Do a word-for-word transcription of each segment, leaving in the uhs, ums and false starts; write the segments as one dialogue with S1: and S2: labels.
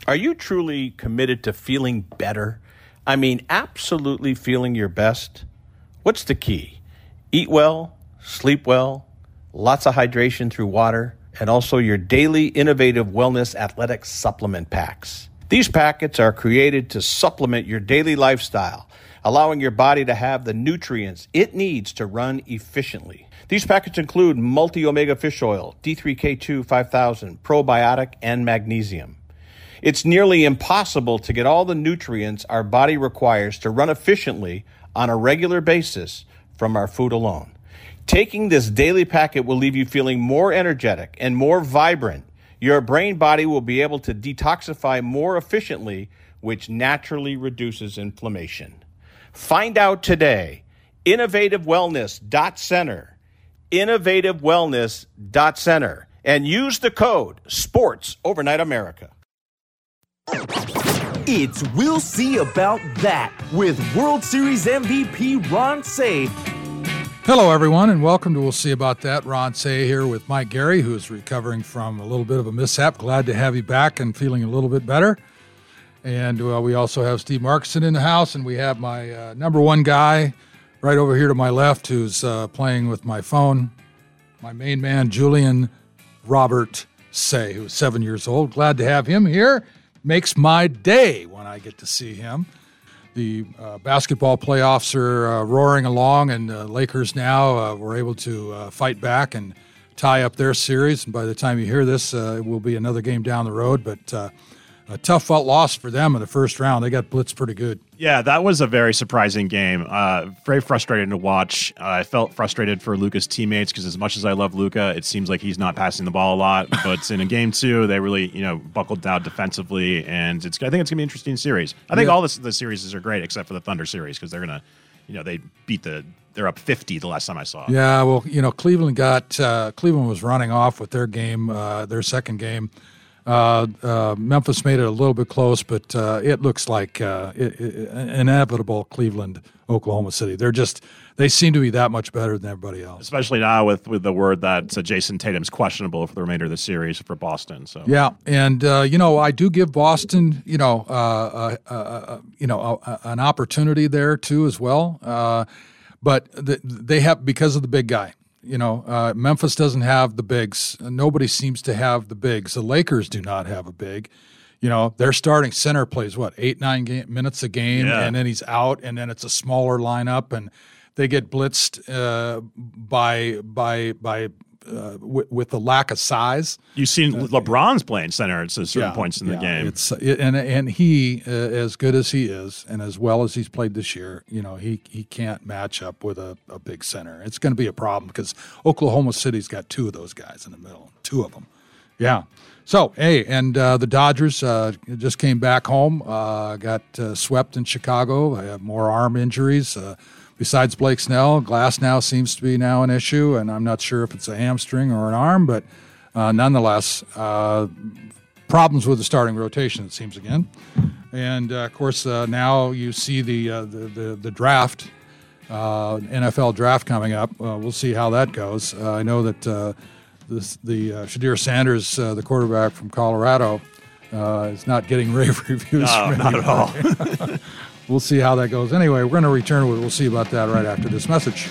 S1: Are you truly committed to feeling better? I mean, absolutely feeling your best? What's the key? Eat well, sleep well, lots of hydration through water, and also your daily innovative wellness athletic supplement packs. These packets are created to supplement your daily lifestyle, allowing your body to have the nutrients it needs to run efficiently. These packets include multi-omega fish oil, D three K two five thousand, probiotic, and magnesium. It's nearly impossible to get all the nutrients our body requires to run efficiently on a regular basis from our food alone. Taking this daily packet will leave you feeling more energetic and more vibrant. Your brain body will be able to detoxify more efficiently, which naturally reduces inflammation. Find out today. innovative wellness dot center. innovative wellness dot center. And use the code SPORTS Overnight America.
S2: It's We'll See About That with World Series M V P Ron Cey.
S3: Hello, everyone, and welcome to We'll See About That. Ron Cey here with Mike Gary, who's recovering from a little bit of a mishap. Glad to have you back and feeling a little bit better. And uh, we also have Steve Markson in the house, and we have my uh, number one guy right over here to my left who's uh, playing with my phone, my main man, Julian Robert Cey, who's seven years old. Glad to have him here. Makes my day when I get to see him. The uh, basketball playoffs are uh, roaring along, and the uh, Lakers now uh, were able to uh, fight back and tie up their series. And by the time you hear this, uh, it will be another game down the road. But uh, a tough loss for them in the first round. They got blitzed pretty good.
S4: Yeah, that was a very surprising game. Uh, very frustrating to watch. Uh, I felt frustrated for Luka's teammates because as much as I love Luka, it seems like he's not passing the ball a lot. But in a game two, they really, you know, buckled down defensively, and it's. I think it's gonna be an interesting series. I think yeah. all this, the series are great except for the Thunder series because they're gonna, you know, they beat the. They're up fifty the last time I saw.
S3: Yeah, well, you know, Cleveland got uh, Cleveland was running off with their game, uh, their second game. Uh, uh, Memphis made it a little bit close, but uh, it looks like uh, it, it, inevitable Cleveland, Oklahoma City. They're just they seem to be that much better than everybody else.
S4: Especially now with, with the word that uh, Jason Tatum's questionable for the remainder of the series for Boston. So
S3: yeah, and uh, you know I do give Boston you know uh, uh, uh, you know uh, an opportunity there too as well, uh, but the, they have because of the big guy. You know, uh, Memphis doesn't have the bigs. Nobody seems to have the bigs. The Lakers do not have a big. You know, their starting center plays, what, eight, nine game, minutes a game,
S4: yeah.
S3: and then he's out, and then it's a smaller lineup, and they get blitzed uh, by by by uh, w- with the lack of size.
S4: You've seen uh, LeBron's playing center at certain
S3: yeah,
S4: points in
S3: yeah,
S4: the game.
S3: It's it, and and he, uh, as good as he is, and as well as he's played this year, you know, he he can't match up with a, a big center. It's going to be a problem because Oklahoma City's got two of those guys in the middle, two of them. Yeah. So, hey, and uh, the Dodgers uh, just came back home, uh, got uh, swept in Chicago. They have more arm injuries. Uh, besides Blake Snell, Glass now seems to be now an issue, and I'm not sure if it's a hamstring or an arm, but uh, nonetheless, uh, problems with the starting rotation, it seems again. And, uh, of course, uh, now you see the, uh, the, the, the draft, uh, N F L draft coming up. Uh, we'll see how that goes. Uh, I know that uh, this, the uh, Shadir Sanders, uh, the quarterback from Colorado, uh, is not getting rave reviews.
S4: No,
S3: from
S4: not at all.
S3: We'll see how that goes. Anyway, we're going to return with We'll See About That right after this message.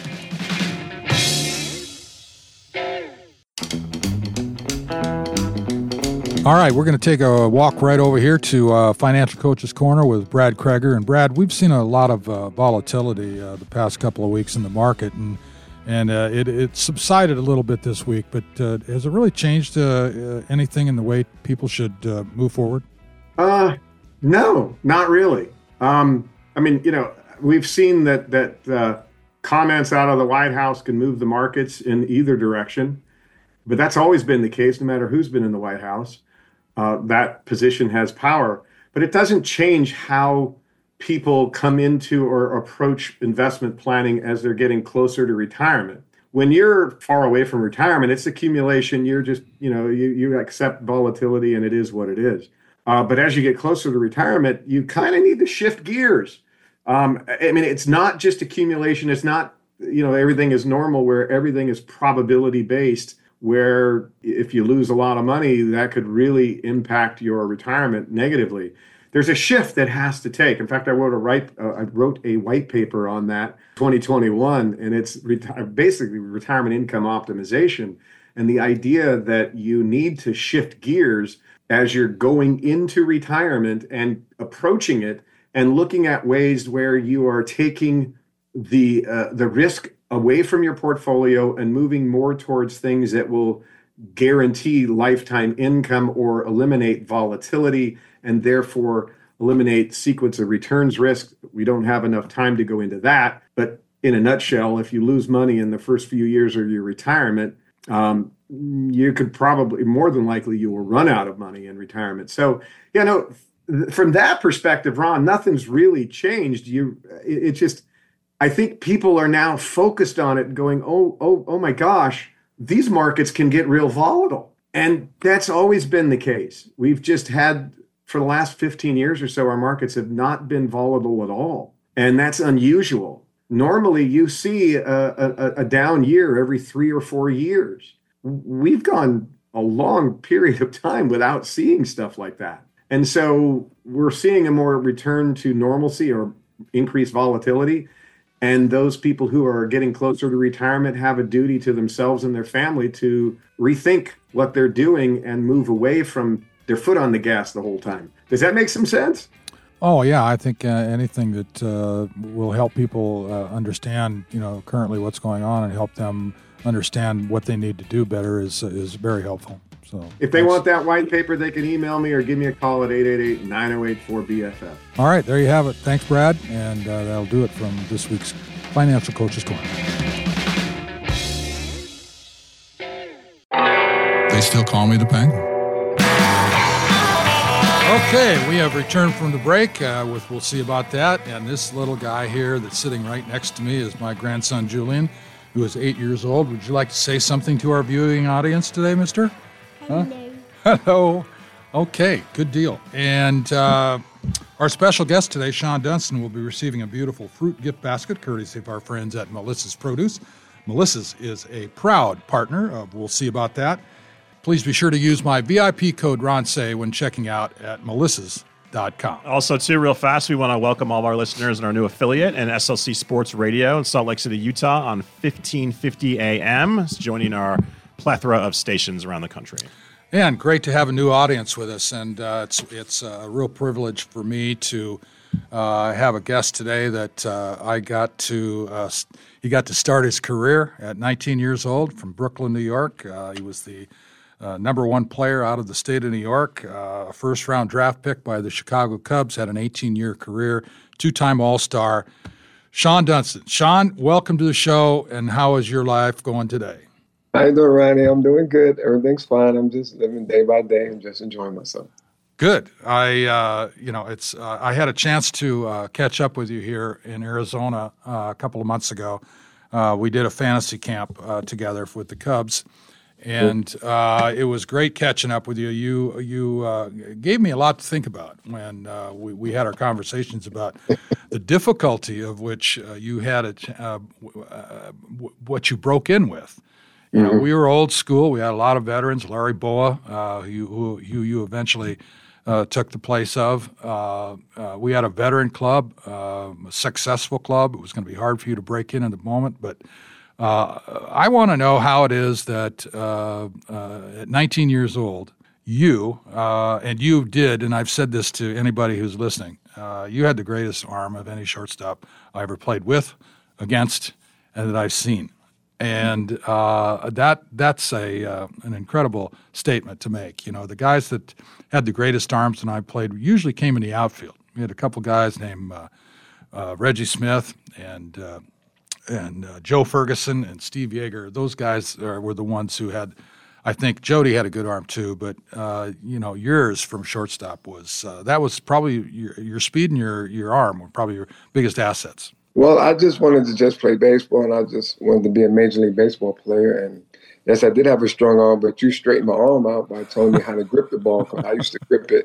S3: All right, we're going to take a walk right over here to uh, Financial Coach's Corner with Brad Kreger. And Brad, we've seen a lot of uh, volatility uh, the past couple of weeks in the market, and and uh, it, it subsided a little bit this week. But uh, has it really changed uh, uh, anything in the way people should uh, move forward?
S5: Uh, no, not really. Um, I mean, you know, we've seen that that uh, comments out of the White House can move the markets in either direction, but that's always been the case, no matter who's been in the White House. Uh, that position has power, but it doesn't change how people come into or approach investment planning as they're getting closer to retirement. When you're far away from retirement, it's accumulation. You're just, you know, you, you accept volatility and it is what it is. Uh, but as you get closer to retirement, you kind of need to shift gears. Um, I mean, it's not just accumulation. It's not, you know, everything is normal where everything is probability based. where if you lose a lot of money, that could really impact your retirement negatively. There's a shift that has to take. In fact, I wrote a right, uh, I wrote a white paper on that twenty twenty-one, and it's reti- basically retirement income optimization, and the idea that you need to shift gears as you're going into retirement and approaching it, and looking at ways where you are taking the uh, the risk away from your portfolio and moving more towards things that will guarantee lifetime income or eliminate volatility and therefore eliminate sequence of returns risk. We don't have enough time to go into that. But in a nutshell, if you lose money in the first few years of your retirement, um, you could probably, more than likely, you will run out of money in retirement. So, you know, from that perspective, Ron, nothing's really changed. You, it, it just, I think people are now focused on it going, oh, oh, oh my gosh, these markets can get real volatile. And that's always been the case. We've just had, for the last fifteen years or so, our markets have not been volatile at all. And that's unusual. Normally, you see a, a, a down year every three or four years. We've gone a long period of time without seeing stuff like that. And so we're seeing a more return to normalcy or increased volatility. And those people who are getting closer to retirement have a duty to themselves and their family to rethink what they're doing and move away from their foot on the gas the whole time. Does that make some sense?
S3: Oh, yeah. I think uh, anything that uh, will help people uh, understand, you know, currently what's going on and help them understand what they need to do better is uh, is very helpful. So
S5: if they want that white paper, they can email me or give me a call at eight eight eight, nine oh eight, four B F F.
S3: All right, there you have it. Thanks, Brad. And uh, that'll do it from this week's Financial Coach's Corner.
S6: They still call me the Penguin.
S3: Okay, we have returned from the break uh, with We'll See About That. And this little guy here that's sitting right next to me is my grandson, Julian, who is eight years old. Would you like to say something to our viewing audience today, mister? Huh?
S7: Hello.
S3: Hello. Okay, good deal. And uh, our special guest today, Sean Dunston, will be receiving a beautiful fruit gift basket courtesy of our friends at Melissa's Produce. Melissa's is a proud partner of We'll See About That. Please be sure to use my V I P code RONSAY when checking out at melissas dot com.
S4: Also, too, real fast, we want to welcome all of our listeners in our new affiliate and S L C Sports Radio in Salt Lake City, Utah on fifteen fifty A M. It's joining our plethora of stations around the country.
S3: And great to have a new audience with us. And uh, it's it's a real privilege for me to uh, have a guest today that uh, I got to, uh, he got to start his career at nineteen years old from Brooklyn, New York. Uh, he was the Uh, number one player out of the state of New York, uh, a first-round draft pick by the Chicago Cubs, had an eighteen-year career, two-time All-Star. Sean Dunston. Sean, welcome to the show, and how is your life going today?
S8: How you doing, Ronnie? I'm doing good. Everything's fine. I'm just living day by day and just enjoying myself.
S3: Good. I, uh, you know, it's. Uh, I had a chance to uh, catch up with you here in Arizona uh, a couple of months ago. Uh, we did a fantasy camp uh, together with the Cubs. And uh, it was great catching up with you. You you uh, gave me a lot to think about when uh, we, we had our conversations about the difficulty of which uh, you had a, uh, uh, what you broke in with. You know, mm-hmm. We were old school. We had a lot of veterans. Larry Boa, uh, who, who, who you eventually uh, took the place of. Uh, uh, we had a veteran club, uh, a successful club. It was going to be hard for you to break in at the moment, but Uh, I want to know how it is that uh, uh, at nineteen years old, you, uh, and you did, and I've said this to anybody who's listening, uh, you had the greatest arm of any shortstop I ever played with, against, and that I've seen. And uh, that that's a uh, an incredible statement to make. You know, the guys that had the greatest arms when I played usually came in the outfield. We had a couple guys named uh, uh, Reggie Smith and uh, and uh, Joe Ferguson and Steve Yeager. Those guys are, were the ones who had, I think Jody had a good arm too, but, uh, you know, yours from shortstop was, uh, that was probably your, your speed and your, your arm were probably your biggest assets.
S8: Well, I just wanted to just play baseball, and I just wanted to be a Major League Baseball player. And yes, I did have a strong arm, but you straightened my arm out by telling me how to grip the ball, because I used to grip it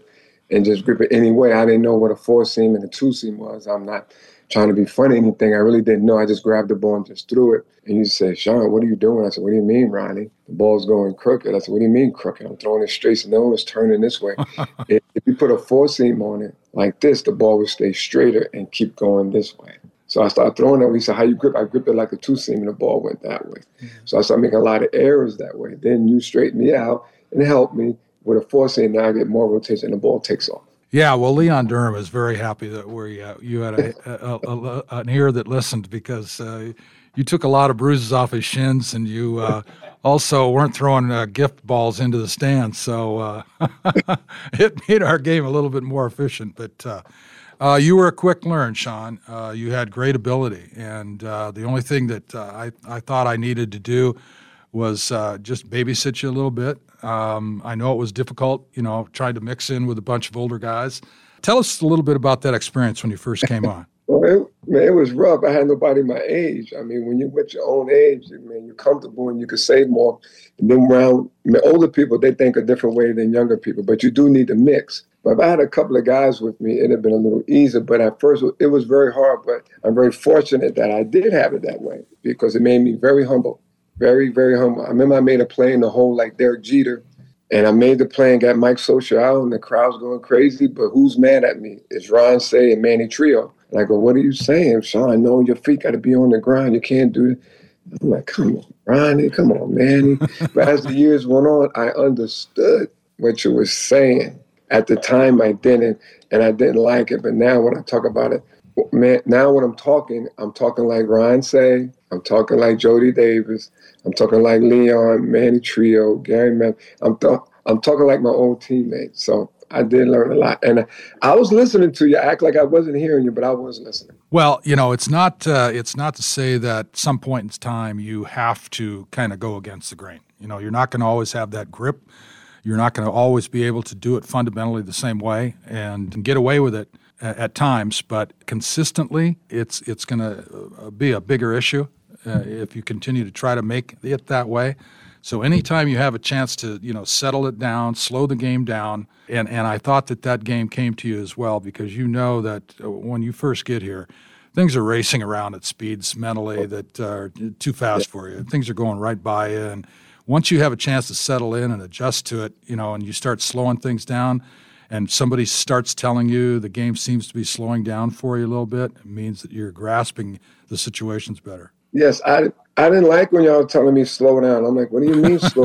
S8: and just grip it anyway. I didn't know what a four seam and a two seam was. I'm not trying to be funny or anything. I really didn't know. I just grabbed the ball and just threw it. And you said, Sean, what are you doing? I said, what do you mean, Ronnie? The ball's going crooked. I said, what do you mean crooked? I'm throwing it straight. So no, it's turning this way. if, if you put a four seam on it like this, the ball would stay straighter and keep going this way. So I started throwing it. He said, how you grip? I grip it like a two seam and the ball went that way. Mm-hmm. So I started making a lot of errors that way. Then you straightened me out and helped me with a four seam. Now I get more rotation and the ball takes off.
S3: Yeah, well, Leon Durham is very happy that we uh, you had a, a, a, an ear that listened, because uh, you took a lot of bruises off his shins, and you uh, also weren't throwing uh, gift balls into the stands, so uh, it made our game a little bit more efficient. But uh, uh, you were a quick learn, Sean. Uh, you had great ability, and uh, the only thing that uh, I, I thought I needed to do was uh, just babysit you a little bit. Um, I know it was difficult, you know, trying to mix in with a bunch of older guys. Tell us a little bit about that experience when you first came on.
S8: Well, it, man, it was rough. I had nobody my age. I mean, when you're with your own age, I mean, you're comfortable and you can say more. And then around I mean, older people, they think a different way than younger people, but you do need to mix. But if I had a couple of guys with me, it'd have been a little easier. But at first, it was very hard. But I'm very fortunate that I did have it that way, because it made me very humble. Very, very humble. I remember I made a play in the hole like Derek Jeter, and I made the play and got Mike Socia out, and the crowd's going crazy, but who's mad at me? It's Ron Cey and Manny Trio. And I go, what are you saying, Sean? No, your feet got to be on the ground. You can't do it. I'm like, come on, Ronnie, come on, Manny. But as the years went on, I understood what you were saying. At the time, I didn't, and I didn't like it. But now when I talk about it, man, now when I'm talking, I'm talking like Ron Cey. I'm talking like Jody Davis. I'm talking like Leon, Manny Trio, Gary Mann. I'm, th- I'm talking like my old teammates. So I did learn a lot. And I was listening to you. I act like I wasn't hearing you, but I was listening.
S3: Well, you know, it's not uh, it's not to say that at some point in time you have to kind of go against the grain. You know, you're not going to always have that grip. You're not going to always be able to do it fundamentally the same way and get away with it at times. But consistently, it's, it's going to be a bigger issue. Uh, if you continue to try to make it that way. So anytime you have a chance to, you know, settle it down, slow the game down, and, and I thought that that game came to you as well, because you know that when you first get here, things are racing around at speeds mentally that are too fast for you. Things are going right by you, and once you have a chance to settle in and adjust to it, you know, and you start slowing things down, and somebody starts telling you the game seems to be slowing down for you a little bit, it means that you're grasping the situations better.
S8: Yes, I I didn't like when y'all were telling me slow down. I'm like, what do you mean slow?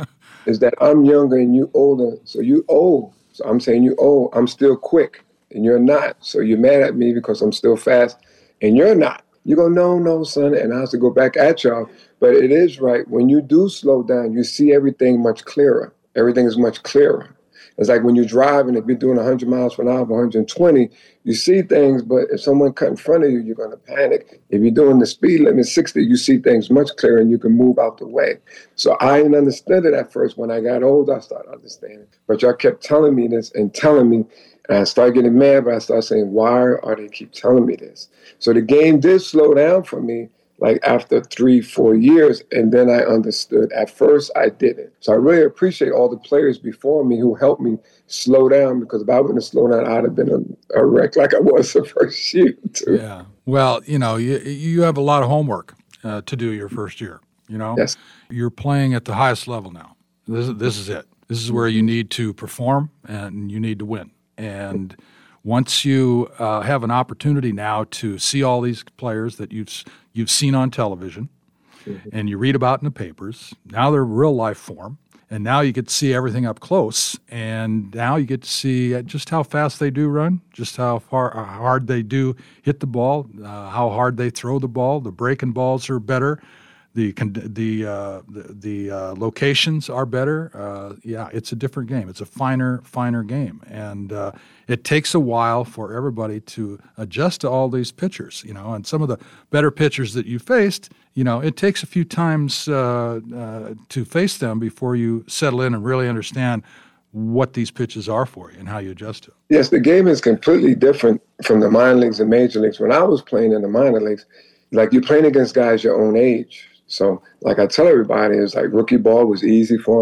S8: Is that I'm younger and you older, so you old. So I'm saying you old. I'm still quick and you're not. So you're mad at me because I'm still fast and you're not. You go, no, no, son. And I have to go back at y'all. But it is right. When you do slow down, you see everything much clearer. Everything is much clearer. It's like when you're driving, if you're doing one hundred miles per hour, one hundred twenty, you see things, but if someone cut in front of you, you're going to panic. If you're doing the speed limit sixty, you see things much clearer and you can move out the way. So I didn't understand it at first. When I got older, I started understanding. But y'all kept telling me this and telling me, and I started getting mad, but I started saying, why are they keep telling me this? So the game did slow down for me, like after three, four years, and then I understood. At first, I didn't. So I really appreciate all the players before me who helped me slow down, because if I wouldn't have slowed down, I'd have been a, a wreck like I was the first year, too.
S3: Yeah. Well, you know, you, you have a lot of homework uh, to do your first year, you know?
S8: Yes.
S3: You're playing at the highest level now. This, this is it. This is where you need to perform and you need to win. And once you uh, have an opportunity now to see all these players that you've you've seen on television mm-hmm. and you read about in the papers, now they're real life form, and now you get to see everything up close, and now you get to see just how fast they do run, just how far how hard they do hit the ball, uh, how hard they throw the ball. The breaking balls are better. The the uh, the, the uh, locations are better. Uh, yeah, it's a different game. It's a finer, finer game, and uh, it takes a while for everybody to adjust to all these pitchers. You know, and some of the better pitchers that you faced, you know, it takes a few times uh, uh, to face them before you settle in and really understand what these pitches are for you and how you adjust to it.
S8: Yes, the game is completely different from the minor leagues and major leagues. When I was playing in the minor leagues, like you're playing against guys your own age. So like I tell everybody, it's like rookie ball was easy for me.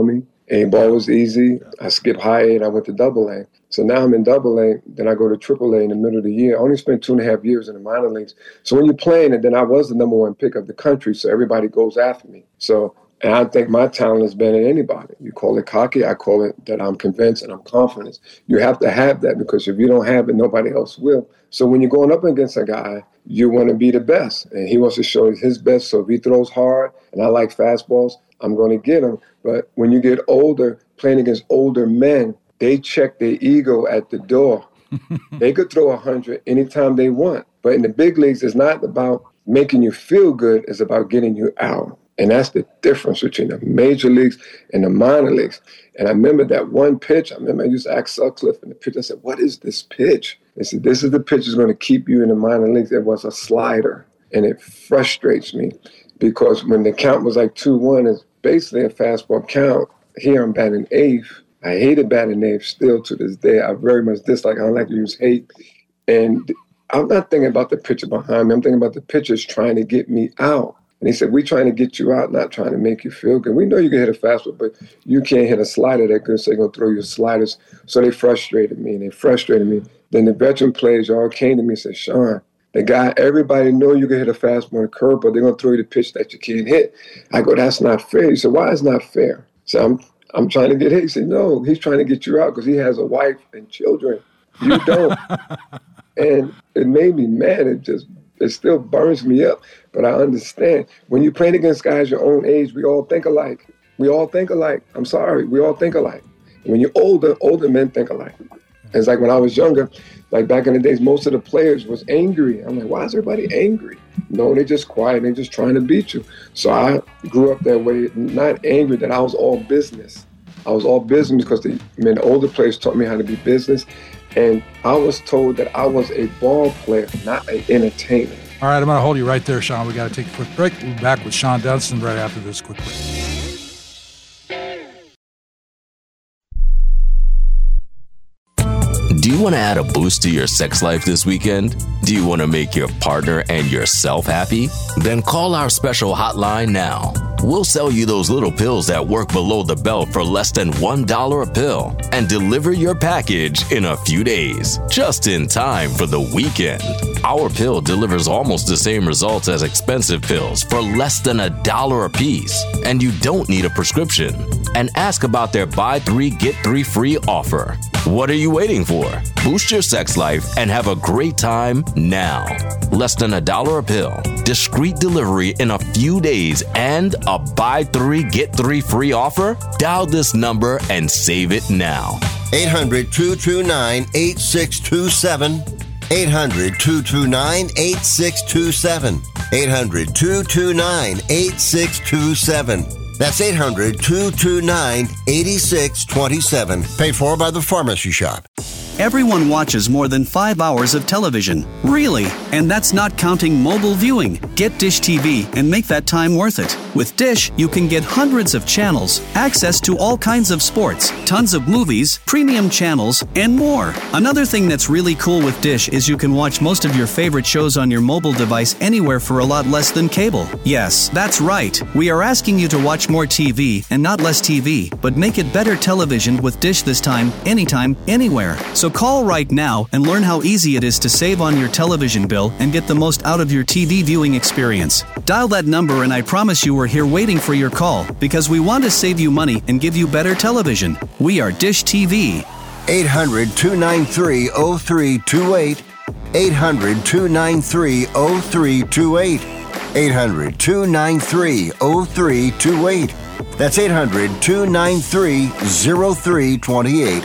S8: A ball was easy. I skipped high A and I went to double A. So now I'm in double A. Then I go to triple A in the middle of the year. I only spent two and a half years in the minor leagues. So when you're playing, and then I was the number one pick of the country, so everybody goes after me. So, and I think my talent is better than anybody. You call it cocky, I call it that I'm convinced and I'm confident. You have to have that, because if you don't have it, nobody else will. So when you're going up against a guy, you want to be the best. And he wants to show his best. So if he throws hard and I like fastballs, I'm going to get him. But when you get older, playing against older men, they check their ego at the door. They could throw one hundred anytime they want. But in the big leagues, it's not about making you feel good. It's about getting you out. And that's the difference between the major leagues and the minor leagues. And I remember that one pitch. I remember I used to ask Sutcliffe in the pitch. I said, what is this pitch? They said, this is the pitch that's going to keep you in the minor leagues. It was a slider. And it frustrates me because when the count was like two one, it's basically a fastball count. Here I'm batting eighth. I hated batting eighth still to this day. I very much dislike. I don't like to use hate. And I'm not thinking about the pitcher behind me. I'm thinking about the pitchers trying to get me out. And he said, we're trying to get you out, not trying to make you feel good. We know you can hit a fastball, but you can't hit a slider that good, so they're going to throw you sliders. So they frustrated me, and they frustrated me. Then the veteran players all came to me and said, Sean, the guy, everybody know you can hit a fastball and a curve, but they're going to throw you the pitch that you can't hit. I go, that's not fair. He said, why is not fair? So I'm, I'm trying to get hit. He said, no, he's trying to get you out because he has a wife and children. You don't. And it made me mad. It just It still burns me up, but I understand. When you're playing against guys your own age, we all think alike. We all think alike. I'm sorry, we all think alike. When you're older, older men think alike. It's like when I was younger, like back in the days, most of the players was angry. I'm like, why is everybody angry? No, they're just quiet. They're just trying to beat you. So I grew up that way, not angry that I was all business. I was all business because the, I mean, the older players taught me how to be business. And I was told that I was a ball player, not an entertainer.
S3: All right, I'm going to hold you right there, Sean. We got to take a quick break. We'll be back with Sean Dunston right after this quick break.
S7: Do you want to add a boost to your sex life this weekend? Do you want to make your partner and yourself happy? Then call our special hotline now. We'll sell you those little pills that work below the belt for less than one dollar a pill and deliver your package in a few days, just in time for the weekend. Our pill delivers almost the same results as expensive pills for less than a dollar a piece, and you don't need a prescription. And ask about their buy three, get three free offer. What are you waiting for? Boost your sex life and have a great time now. Less than a dollar a pill, discreet delivery in a few days, and a buy three, get three free offer? Dial this number and save it now.
S9: eight hundred, two two nine, eight six two seven. eight hundred, two two nine, eight six two seven. eight hundred, two two nine, eight six two seven. That's eight hundred, two two nine, eight six two seven. Paid for by the Pharmacy Shop.
S10: Everyone watches more than five hours of television. Really? And that's not counting mobile viewing. Get Dish T V and make that time worth it. With Dish, you can get hundreds of channels, access to all kinds of sports, tons of movies, premium channels, and more. Another thing that's really cool with Dish is you can watch most of your favorite shows on your mobile device anywhere for a lot less than cable. Yes, that's right. We are asking you to watch more T V and not less T V, but make it better television with Dish this time, anytime, anywhere. So call right now and learn how easy it is to save on your television bill and get the most out of your T V viewing experience. Dial that number and I promise you we're here waiting for your call because we want to save you money and give you better television. We are Dish T V.
S9: eight hundred, two nine three, oh three two eight. eight hundred, two nine three, oh three two eight. eight hundred, two nine three, oh three two eight. That's eight hundred, two nine three, oh three two eight.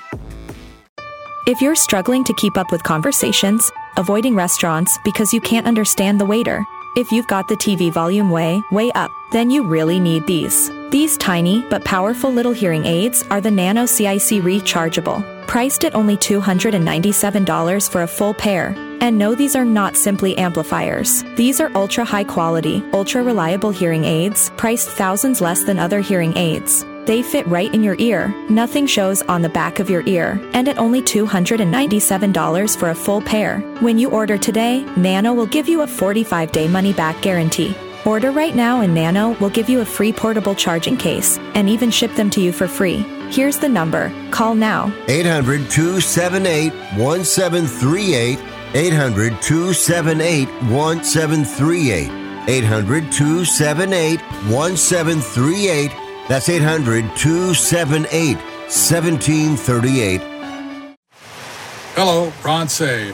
S11: If you're struggling to keep up with conversations, avoiding restaurants because you can't understand the waiter, if you've got the T V volume way, way up, then you really need these. These tiny but powerful little hearing aids are the Nano C I C Rechargeable, priced at only two hundred ninety-seven dollars for a full pair. And no, these are not simply amplifiers. These are ultra high quality, ultra reliable hearing aids, priced thousands less than other hearing aids. They fit right in your ear, nothing shows on the back of your ear, and at only two hundred ninety-seven dollars for a full pair. When you order today, Nano will give you a forty-five day money-back guarantee. Order right now and Nano will give you a free portable charging case and even ship them to you for free. Here's the number. Call now.
S9: eight hundred, two seven eight, one seven three eight. eight hundred, two seven eight, one seven three eight. eight hundred, two seven eight, one seven three eight. That's eight hundred, two seven eight, one seven three eight.
S3: Hello, Ron Say.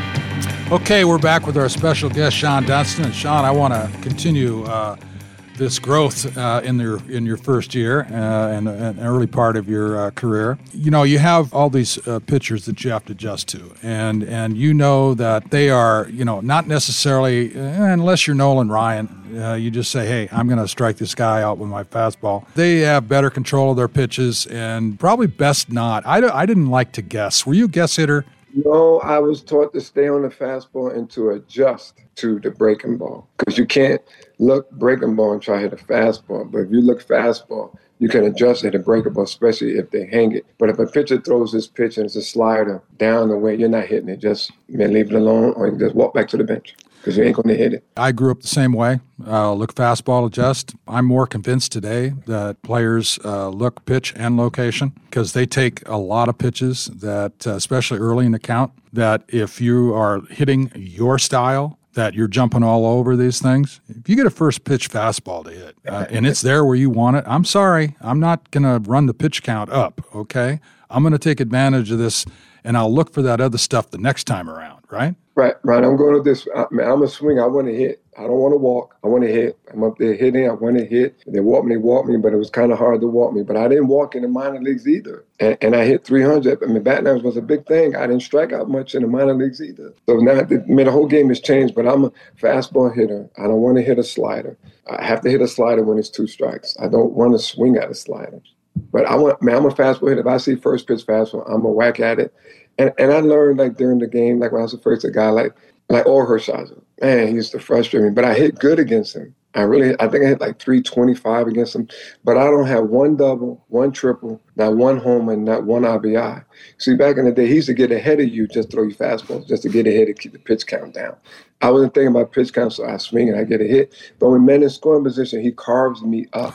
S3: Okay, we're back with our special guest, Shawon Dunston. And Shawon, I want to continue uh, this growth uh, in your in your first year uh, and an early part of your uh, career. You know, you have all these uh, pitchers that you have to adjust to, and and you know that they are, you know, not necessarily, uh, unless you're Nolan Ryan, uh, you just say, hey, I'm going to strike this guy out with my fastball. They have better control of their pitches, and probably best not. I, I didn't like to guess. Were you a guess hitter?
S8: No, I was taught to stay on the fastball and to adjust to the breaking ball, because you can't look breaking ball and try to hit a fastball. But if you look fastball, you can adjust it to breaking ball, especially if they hang it. But if a pitcher throws this pitch and it's a slider down the way, you're not hitting it. Just man, leave it alone, or you can just walk back to the bench, because you ain't going to hit it.
S3: I grew up the same way. Uh, look fastball, adjust. I'm more convinced today that players uh, look pitch and location, because they take a lot of pitches that, uh, especially early in the count, that if you are hitting your style, that you're jumping all over these things. If you get a first pitch fastball to hit uh, and it's there where you want it, I'm sorry, I'm not going to run the pitch count up, okay? I'm going to take advantage of this, and I'll look for that other stuff the next time around, right?
S8: Right, right. I'm going to this. I, man, I'm a swing. I want to hit. I don't want to walk. I want to hit. I'm up there hitting. I want to hit. They walk me, they walk me, but it was kind of hard to walk me. But I didn't walk in the minor leagues either. And, and I hit three hundred. I mean, batting average was a big thing. I didn't strike out much in the minor leagues either. So now, the, I mean, the whole game has changed, but I'm a fastball hitter. I don't want to hit a slider. I have to hit a slider when it's two strikes. I don't want to swing at a slider. But I want, man, I'm a fastball hitter. If I see first pitch fastball, I'm a whack at it. And and I learned, like, during the game, like when I was the first a guy like like Orel Hershiser. Man, he used to frustrate me, but I hit good against him. I really, I think I hit like three twenty-five against him, but I don't have one double, one triple, not one homer, not one R B I. See, back in the day, he used to get ahead of you, just throw you fastballs, just to get ahead and keep the pitch count down. I wasn't thinking about pitch count, so I swing and I get a hit. But when men in scoring position, he carves me up.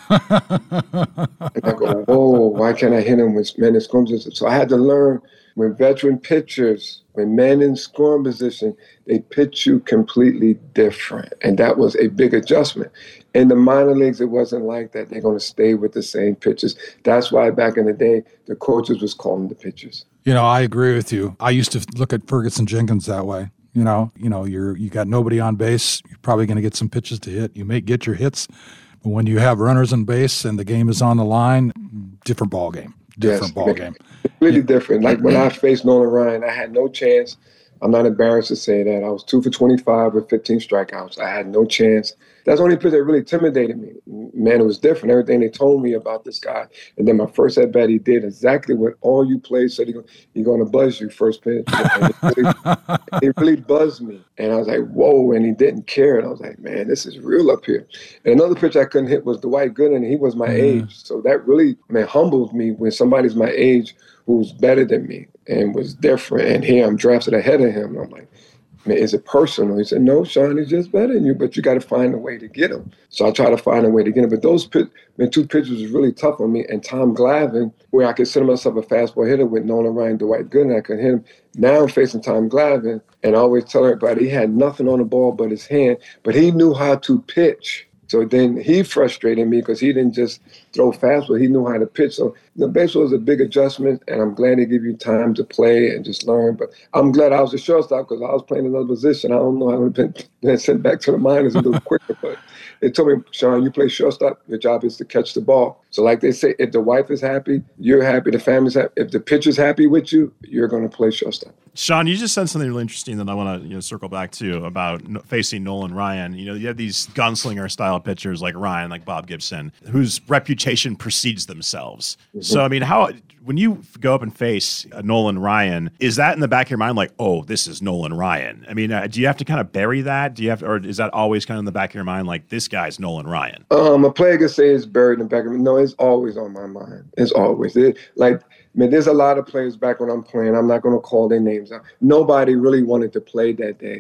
S8: And I go, whoa, why can't I hit him with men in scoring position? So I had to learn, when veteran pitchers, when men in scoring position, they pitch you completely different. And that was a big adjustment. In the minor leagues, it wasn't like that. They're going to stay with the same pitches. That's why back in the day, the coaches was calling the pitches.
S3: You know, I agree with you. I used to look at Ferguson Jenkins that way. You know, you know, you're you got nobody on base. You're probably going to get some pitches to hit. You may get your hits, but when you have runners on base and the game is on the line, different ball game. Different yes, ball game.
S8: Completely yeah. different. Like when I faced Nolan Ryan, I had no chance. I'm not embarrassed to say that. I was two for twenty-five with fifteen strikeouts. I had no chance. That's the only pitch that really intimidated me. Man, it was different. Everything they told me about this guy. And then my first at bat, he did exactly what all you players said. He's he going to buzz you first pitch. And he, really, he really buzzed me. And I was like, whoa. And he didn't care. And I was like, man, this is real up here. And another pitch I couldn't hit was Dwight Gooden. And he was my mm. age. So that really, man, humbled me when somebody's my age who's better than me and was different. And here I'm drafted ahead of him. And I'm like, man, is it personal? He said, no, Sean, he's just better than you, but you got to find a way to get him. So I try to find a way to get him. But those pit, man, two pitches was really tough on me. And Tom Glavine, where I consider myself a fastball hitter with Nolan Ryan, Dwight Gooden, I could hit him. Now I'm facing Tom Glavine, and I always tell everybody he had nothing on the ball but his hand, but he knew how to pitch. So then he frustrated me because he didn't just throw fastball. He knew how to pitch. So the baseball was a big adjustment, and I'm glad they give you time to play and just learn. But I'm glad I was a shortstop because I was playing another position. I don't know. I would have been, been sent back to the minors a little quicker. But they told me, Sean, you play shortstop. Your job is to catch the ball. So like they say, if the wife is happy, you're happy, the family's happy. If the pitcher's happy with you, you're going to play shortstop.
S4: Sean, you just said something really interesting that I want to you know, circle back to about facing Nolan Ryan. You know, you have these gunslinger style pitchers like Ryan, like Bob Gibson, whose reputation precedes themselves. Mm-hmm. So, I mean, how when you go up and face a Nolan Ryan, is that in the back of your mind like, oh, this is Nolan Ryan? I mean, uh, do you have to kind of bury that? Do you have, to, or is that always kind of in the back of your mind like, this guy's Nolan Ryan?
S8: Um, a player could say it's buried in the back of me. No, it's always on my mind. It's always it, like. I mean, there's a lot of players back when I'm playing. I'm not going to call their names out. Nobody really wanted to play that day.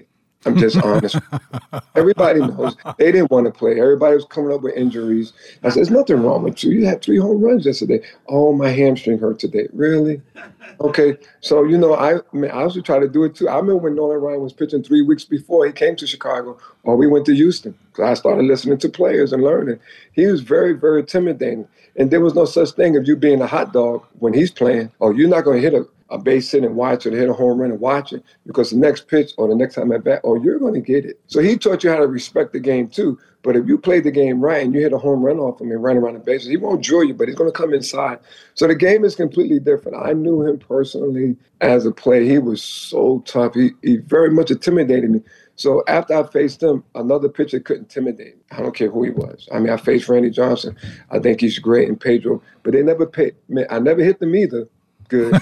S8: I'm just honest. Everybody knows they didn't want to play. Everybody was coming up with injuries. I said, there's nothing wrong with you. You had three home runs yesterday. Oh, my hamstring hurt today. Really? Okay. So, you know, I, I, mean, I also try to do it too. I remember when Nolan Ryan was pitching three weeks before he came to Chicago, or we went to Houston. So I started listening to players and learning. He was very, very intimidating. And there was no such thing of you being a hot dog when he's playing. Oh, you're not going to hit a a base hit and watch it, or hit a home run and watch it, because the next pitch or the next time at bat, oh, you're going to get it. So he taught you how to respect the game too. But if you play the game right and you hit a home run off him and run around the bases, he won't drill you, but he's going to come inside. So the game is completely different. I knew him personally as a player. He was so tough. He, he very much intimidated me. So after I faced him, another pitcher couldn't intimidate me. I don't care who he was. I mean, I faced Randy Johnson. I think he's great, and Pedro, but they never paid. Man, I never hit them either. Good.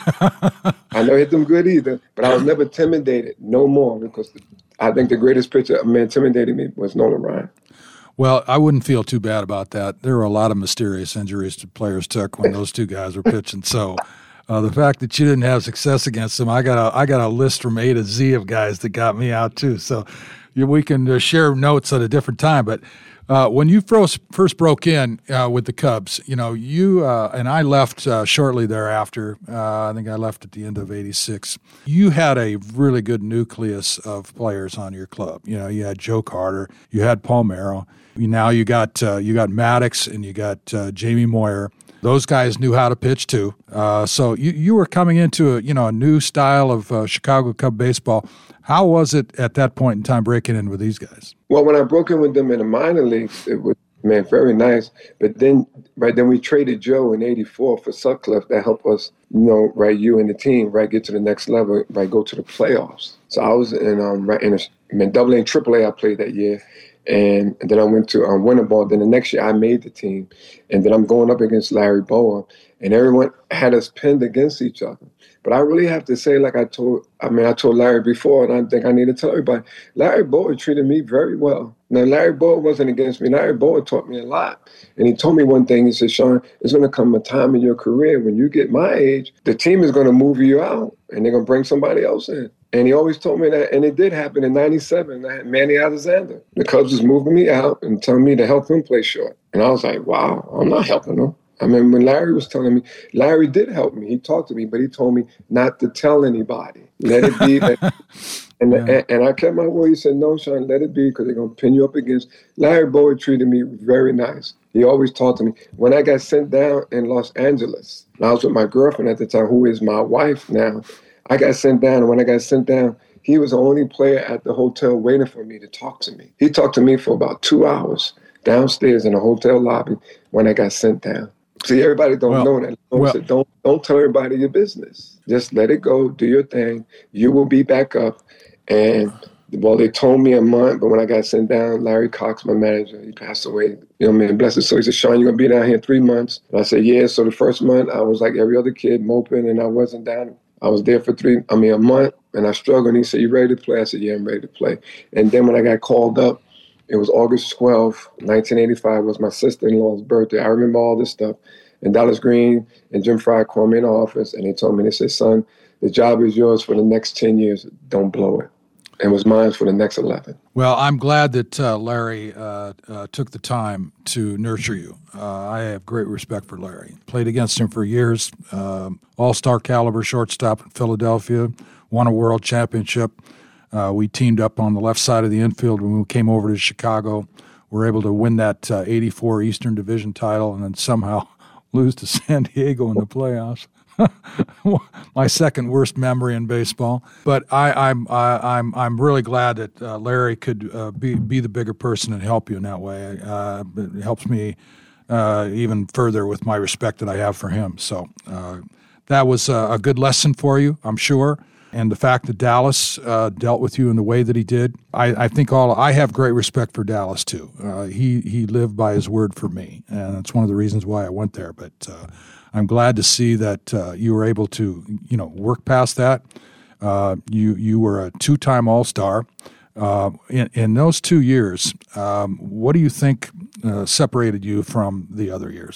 S8: I never hit them good either, but I was never intimidated, no more, because the, I think the greatest pitcher that intimidated me was Nolan Ryan.
S3: Well, I wouldn't feel too bad about that. There were a lot of mysterious injuries that players took when those two guys were pitching. So uh, the fact that you didn't have success against them, I got a, I got a list from A to Z of guys that got me out too. So you, we can uh, share notes at a different time, but Uh, when you first, first broke in uh, with the Cubs, you know, you uh, and I left uh, shortly thereafter. Uh, I think I left at the end of eighty-six. You had a really good nucleus of players on your club. You know, you had Joe Carter, you had Paul Merrill. You, now you got uh, you got Maddox and you got uh, Jamie Moyer. Those guys knew how to pitch too. Uh, so you you were coming into a you know a new style of uh, Chicago Cub baseball. How was it at that point in time breaking in with these guys?
S8: Well, when I broke in with them in the minor leagues, it was, man, very nice. But then, right, then we traded Joe in eighty-four for Sutcliffe. That helped us, you know, right, you and the team, right, get to the next level, right, go to the playoffs. So I was in, um, right, in a, I mean, double A and triple A I played that year. And, and then I went to um, winter ball. Then the next year I made the team. And then I'm going up against Larry Bowa. And everyone had us pinned against each other. But I really have to say, like I told, I mean, I told Larry before, and I think I need to tell everybody, Larry Bowa treated me very well. Now, Larry Bowa wasn't against me. Larry Bowa taught me a lot. And he told me one thing. He said, Sean, there's going to come a time in your career when you get my age, the team is going to move you out, and they're going to bring somebody else in. And he always told me that, and it did happen in ninety-seven. I had Manny Alexander. The Cubs was moving me out and telling me to help him play short. And I was like, wow, I'm not helping him. I mean, when Larry was telling me, Larry did help me. He talked to me, but he told me not to tell anybody. Let it be. Like, and, yeah. and and I kept my word. He said, no, Sean, let it be, because they're going to pin you up against. Larry Bowa treated me very nice. He always talked to me. When I got sent down in Los Angeles, I was with my girlfriend at the time, who is my wife now. I got sent down, and when I got sent down, he was the only player at the hotel waiting for me to talk to me. He talked to me for about two hours downstairs in the hotel lobby when I got sent down. See, everybody don't well, know that. Well, said, don't don't tell everybody your business. Just let it go. Do your thing. You will be back up. And, well, they told me a month, but when I got sent down, Larry Cox, my manager, he passed away. You know, man, bless his soul. He said, Sean, you're going to be down here in three months. And I said, yeah. So the first month, I was like every other kid, moping, and I wasn't down. I was there for three, I mean, a month, and I struggled. And he said, you ready to play? I said, yeah, I'm ready to play. And then when I got called up, it was August twelfth, nineteen eighty-five, was my sister-in-law's birthday. I remember all this stuff. And Dallas Green and Jim Frye called me in the office, and they told me, they said, son, the job is yours for the next ten years. Don't blow it. And it was mine for the next eleven.
S3: Well, I'm glad that uh, Larry uh, uh, took the time to nurture you. Uh, I have great respect for Larry. Played against him for years, uh, all-star caliber shortstop in Philadelphia, won a world championship. Uh, we teamed up on the left side of the infield when we came over to Chicago. We were able to win that uh, eighty-four Eastern Division title and then somehow lose to San Diego in the playoffs. My second worst memory in baseball. But I, I'm I, I'm I'm really glad that uh, Larry could uh, be be the bigger person and help you in that way. Uh, it helps me uh, even further with my respect that I have for him. So uh, that was a, a good lesson for you, I'm sure. And the fact that Dallas uh, dealt with you in the way that he did, I, I think all I have great respect for Dallas too. Uh, he he lived by his word for me, and that's one of the reasons why I went there. But uh, I'm glad to see that uh, you were able to, you know, work past that. Uh, you you were a two-time All-Star. Uh, in, in those two years, um, what do you think uh, separated you from the other years?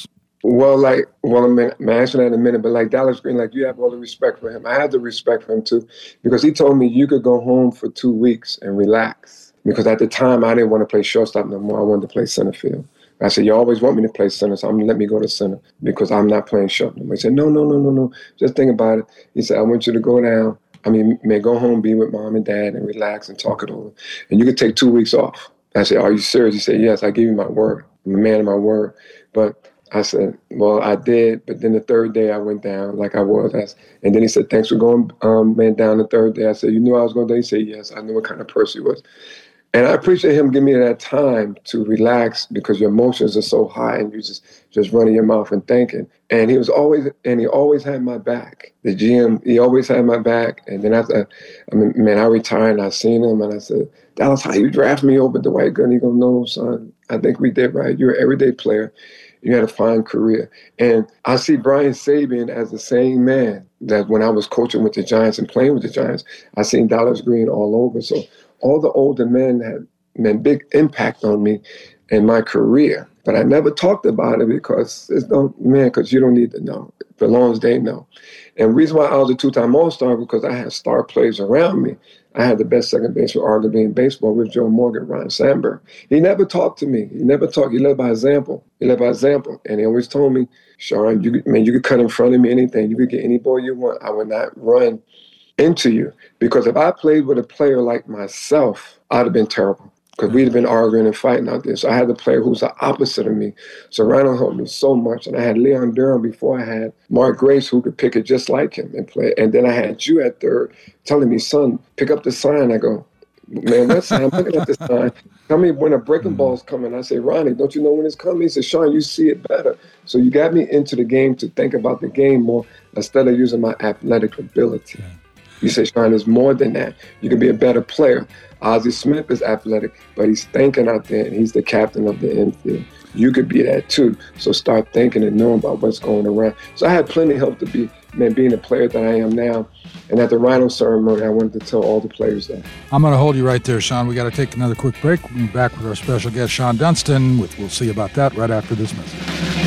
S8: Well, like, well, I'm going to answer that in a minute, but like Dallas Green, like you have all the respect for him. I had the respect for him too, because he told me you could go home for two weeks and relax. Because at the time, I didn't want to play shortstop no more. I wanted to play center field. I said, you always want me to play center, so I'm going to let me go to center because I'm not playing short no more. He said, no, no, no, no, no. Just think about it. He said, I want you to go down. I mean, may go home, be with mom and dad, and relax and talk it over. And you could take two weeks off. I said, are you serious? He said, yes, I give you my word. I'm a man of my word. But I said, well, I did. But then the third day I went down like I was. I, and then he said, thanks for going um, man, down the third day. I said, you knew I was going to do? He said, yes, I knew what kind of person he was. And I appreciate him giving me that time to relax because your emotions are so high and you just, just running your mouth and thinking. And he was always, and he always had my back. The G M, he always had my back. And then after, I mean, man, I retired and I seen him and I said, Dallas, how you draft me over Dwight Gooden? He goes, no, son, I think we did right. You're an everyday player. You had a fine career. And I see Brian Sabian as the same man that when I was coaching with the Giants and playing with the Giants, I seen Dallas Green all over. So all the older men had made big impact on me in my career. But I never talked about it because it's no man, because you don't need to know. The long as they know. And the reason why I was a two-time All-Star because I had star players around me. I had the best second baseman arguably in baseball with Joe Morgan, Ron Sandberg. He never talked to me. He never talked. He led by example. He led by example. And he always told me, Sean, you could, man, you could cut in front of me anything. You could get any ball you want. I would not run into you. Because if I played with a player like myself, I'd have been terrible. Because we'd have been arguing and fighting out there. So I had a player who was the opposite of me. So Rhino helped me so much. And I had Leon Durham before I had Mark Grace, who could pick it just like him and play. And then I had you at third telling me, son, pick up the sign. I go, man, what sign? I'm looking at this sign. Tell me when a breaking ball's coming. I say, Ronnie, don't you know when it's coming? He said, Sean, you see it better. So you got me into the game to think about the game more instead of using my athletic ability. You say, Sean, there's more than that. You can be a better player. Ozzie Smith is athletic, but he's thinking out there, and he's the captain of the infield. You could be that too. So start thinking and knowing about what's going around. So I had plenty of help to be, man, being a player that I am now. And at the Rhino ceremony, I wanted to tell all the players that.
S3: I'm going to hold you right there, Sean. We got to take another quick break. We'll be back with our special guest, Sean Dunston. With, we'll see about that right after this message.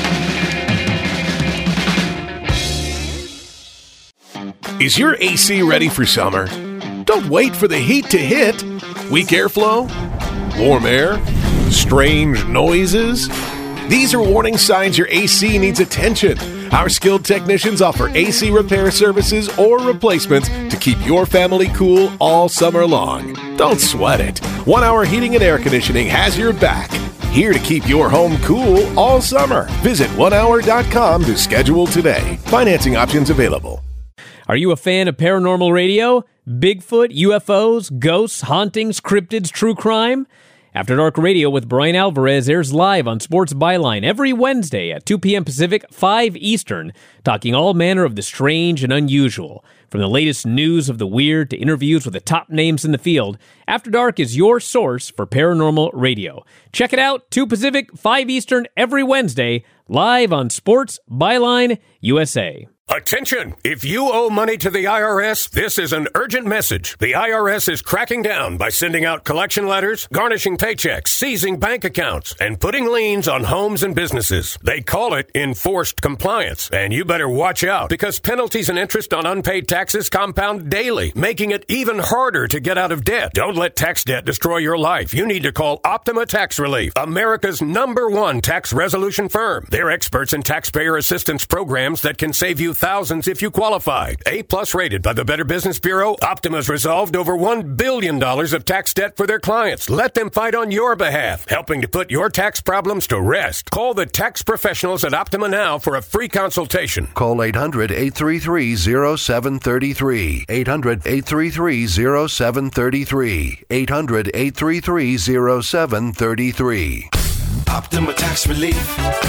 S12: Is your A C ready for summer? Don't wait for the heat to hit. Weak airflow? Warm air? Strange noises? These are warning signs your A C needs attention. Our skilled technicians offer A C repair services or replacements to keep your family cool all summer long. Don't sweat it. One Hour Heating and Air Conditioning has your back. Here to keep your home cool all summer. Visit one hour dot com to schedule today. Financing options available.
S13: Are you a fan of paranormal radio? Bigfoot, U F Os, ghosts, hauntings, cryptids, true crime? After Dark Radio with Brian Alvarez airs live on Sports Byline every Wednesday at two p.m. Pacific, five Eastern, talking all manner of the strange and unusual. From the latest news of the weird to interviews with the top names in the field, After Dark is your source for paranormal radio. Check it out, two Pacific, five Eastern, every Wednesday, live on Sports Byline U S A.
S12: Attention! If you owe money to the I R S, this is an urgent message. The I R S is cracking down by sending out collection letters, garnishing paychecks, seizing bank accounts, and putting liens on homes and businesses. They call it enforced compliance. And you better watch out because penalties and interest on unpaid taxes compound daily, making it even harder to get out of debt. Don't let tax debt destroy your life. You need to call Optima Tax Relief, America's number one tax resolution firm. They're experts in taxpayer assistance programs that can save you thousands if you qualify. A-plus rated by the Better Business Bureau, Optima's resolved over one billion dollars of tax debt for their clients. Let them fight on your behalf, helping to put your tax problems to rest. Call the tax professionals at Optima now for a free consultation.
S14: Call eight hundred, eight three three, zero seven three three. eight hundred, eight three three, zero seven three three. eight hundred, eight three three, zero seven three three.
S15: Optima Tax Relief.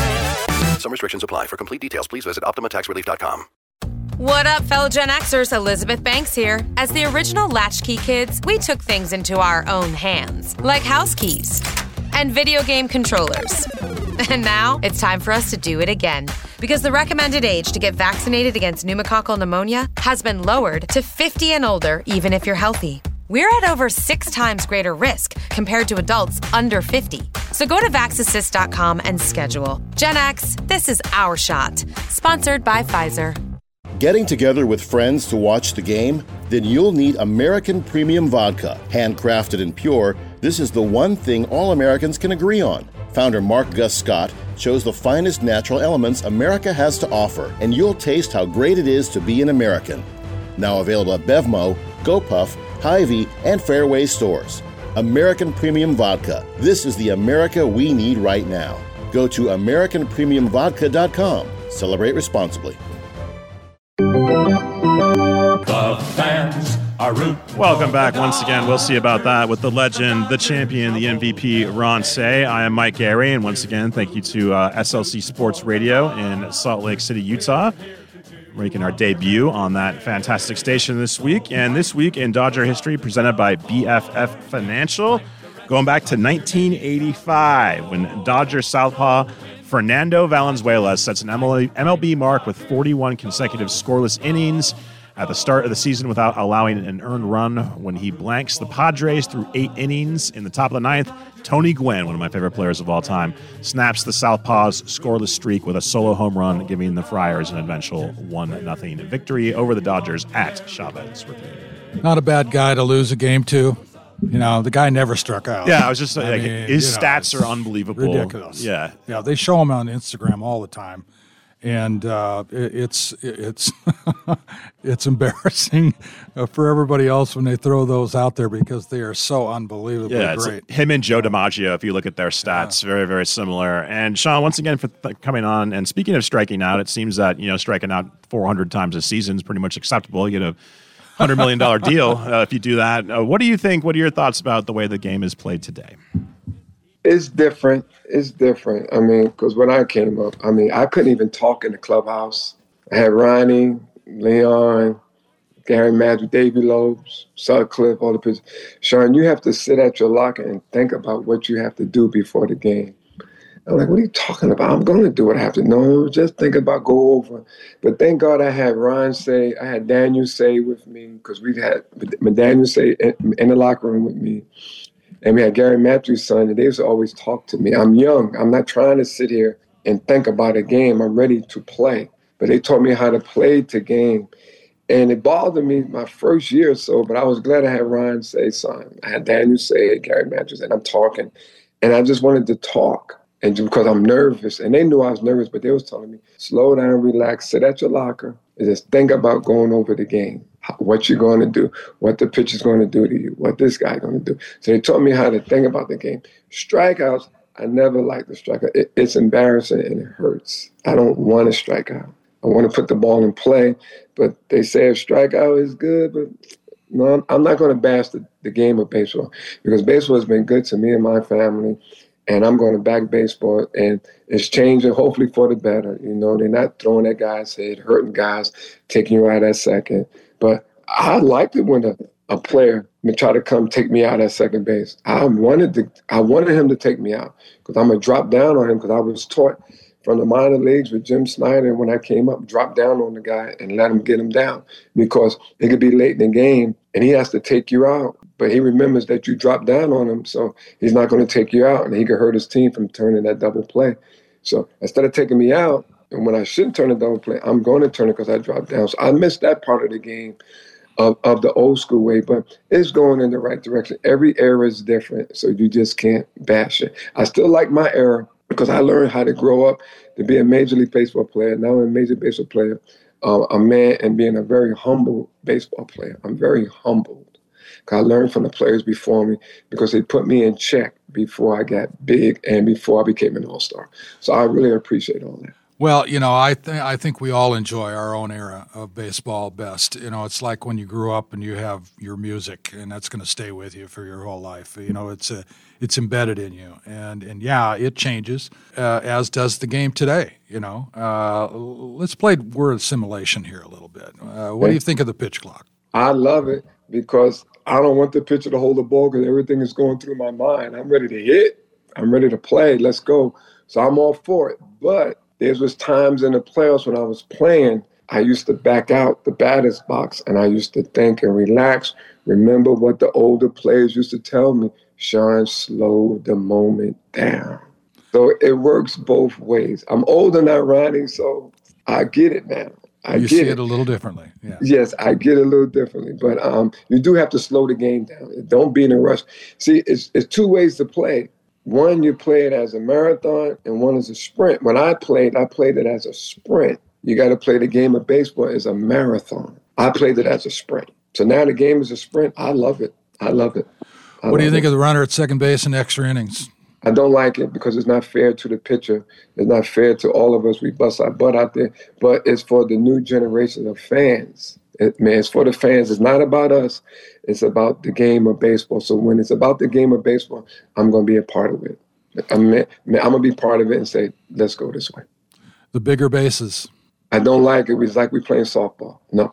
S14: Some restrictions apply. For complete details, please visit Optima Tax Relief dot com.
S16: What up, fellow Gen Xers? Elizabeth Banks here. As the original Latchkey kids, we took things into our own hands, like house keys and video game controllers. And now it's time for us to do it again, because the recommended age to get vaccinated against pneumococcal pneumonia has been lowered to fifty and older, even if you're healthy. we're at over six times greater risk compared to adults under fifty. So go to vax assist dot com and schedule. Gen X, this is our shot. Sponsored by Pfizer.
S17: Getting together with friends to watch the game? Then you'll need American Premium Vodka. Handcrafted and pure, this is the one thing all Americans can agree on. Founder Mark Gus Scott chose the finest natural elements America has to offer, and you'll taste how great it is to be an American. Now available at Bevmo, GoPuff, Hy-Vee, and Fairway stores. American Premium Vodka. This is the America we need right now. Go to American Premium Vodka dot com. Celebrate responsibly.
S15: The fans are root.
S4: Welcome back once again. We'll see about that with the legend, the champion, the M V P, Ron Cey. I am Mike Gary, and once again, thank you to uh, S L C Sports Radio in Salt Lake City, Utah, making our debut on that fantastic station this week. And this week in Dodger history, presented by B F F Financial, going back to nineteen eighty-five, when Dodger southpaw Fernando Valenzuela sets an M L B mark with forty-one consecutive scoreless innings at the start of the season without allowing an earned run when he blanks the Padres through eight innings. In the top of the ninth, Tony Gwynn, one of my favorite players of all time, snaps the Southpaw's scoreless streak with a solo home run, giving the Friars an eventual one nothing victory over the Dodgers at Chavez Ravine.
S3: Not a bad guy to lose a game to. You know, the guy never struck out.
S4: Yeah, I was just
S3: I
S4: like,
S3: mean,
S4: his
S3: you know,
S4: stats are unbelievable.
S3: Ridiculous.
S4: Yeah.
S3: Yeah, they show him on Instagram all the time. And uh, it, it's it's it's embarrassing for everybody else when they throw those out there because they are so unbelievably
S4: yeah, it's
S3: great.
S4: Like him and Joe DiMaggio, if you look at their stats, yeah. very, very similar. And Sean, once again, for th- coming on. And speaking of striking out, it seems that, you know, striking out four hundred times a season is pretty much acceptable. You get a one hundred million dollars deal uh, if you do that. Uh, what do you think? What are your thoughts about the way the game is played today?
S8: It's different. It's different. I mean, because when I came up, I mean, I couldn't even talk in the clubhouse. I had Ronnie, Leon, Gary Madrid, Davey Lopes, Sutcliffe, all the pitchers. Sean, you have to sit at your locker and think about what you have to do before the game. I'm like, what are you talking about? I'm going to do what I have to. No, just think about go over. But thank God I had Ron Cey, I had Daniel Cey with me because we had Daniel Cey in, in the locker room with me. And we had Gary Matthews' son, and they used to always talk to me. I'm young. I'm not trying to sit here and think about a game. I'm ready to play. But they taught me how to play the game. And it bothered me my first year or so, but I was glad I had Ron Cey's son. I had Daniel Cey, Gary Matthews, and I'm talking. And I just wanted to talk. And because I'm nervous, and they knew I was nervous, but they was telling me, slow down, relax, sit at your locker, and just think about going over the game, what you're going to do, what the pitcher's going to do to you, what this guy's going to do. So they taught me how to think about the game. Strikeouts, I never liked the strikeout. It, it's embarrassing and it hurts. I don't want to strike out. I want to put the ball in play, but they say a strikeout is good, but no, I'm, I'm not going to bash the, the game of baseball because baseball has been good to me and my family. And I'm going to back baseball, and it's changing, hopefully for the better. You know, they're not throwing at guys' head, hurting guys, taking you out at second. But I liked it when a, a player would try to come take me out at second base. I wanted to, I wanted him to take me out because I'm going to drop down on him because I was taught from the minor leagues with Jim Snyder when I came up, drop down on the guy and let him get him down because it could be late in the game, and he has to take you out. But he remembers that you dropped down on him, so he's not going to take you out, and he could hurt his team from turning that double play. So instead of taking me out, and when I shouldn't turn a double play, I'm going to turn it because I dropped down. So I missed that part of the game of, of the old school way, but it's going in the right direction. Every era is different, so you just can't bash it. I still like my era because I learned how to grow up to be a Major League Baseball player. Now I'm a Major Baseball player, uh, a man, and being a very humble baseball player. I'm very humbled. I learned from the players before me because they put me in check before I got big and before I became an all-star. So I really appreciate all that.
S3: Well, you know, I think I think we all enjoy our own era of baseball best. You know, it's like when you grew up and you have your music, and that's going to stay with you for your whole life. You know, it's a, it's embedded in you, and and yeah, it changes uh, as does the game today. You know, uh, let's play word assimilation here a little bit. Uh, what do you think of the pitch clock?
S8: I love it because I don't want the pitcher to hold the ball because everything is going through my mind. I'm ready to hit. I'm ready to play. Let's go. So I'm all for it. But there was times in the playoffs when I was playing I used to back out the batter's box, and I used to think and relax. Remember what the older players used to tell me, Sean, slow the moment down. So it works both ways. I'm older now, Ronnie, so I get it now. I
S3: you
S8: get
S3: see
S8: it.
S3: it a little differently. Yeah.
S8: Yes, I get it a little differently, but um, you do have to slow the game down. Don't be in a rush. See, it's, it's two ways to play. One, you play it as a marathon, and one is a sprint. When I played, I played it as a sprint. You got to play the game of baseball as a marathon. I played it as a sprint. So now the game is a sprint. I love it. I love it. I
S3: what do you
S8: love
S3: think
S8: it.
S3: of the runner at second base in extra innings?
S8: I don't like it because it's not fair to the pitcher. It's not fair to all of us. We bust our butt out there. But it's for the new generation of fans. It, man, it's for the fans. It's not about us. It's about the game of baseball. So when it's about the game of baseball, I'm going to be a part of it. I'm, I'm going to be part of it and say, let's go this way.
S3: The bigger bases.
S8: I don't like it. It's like we're playing softball. No.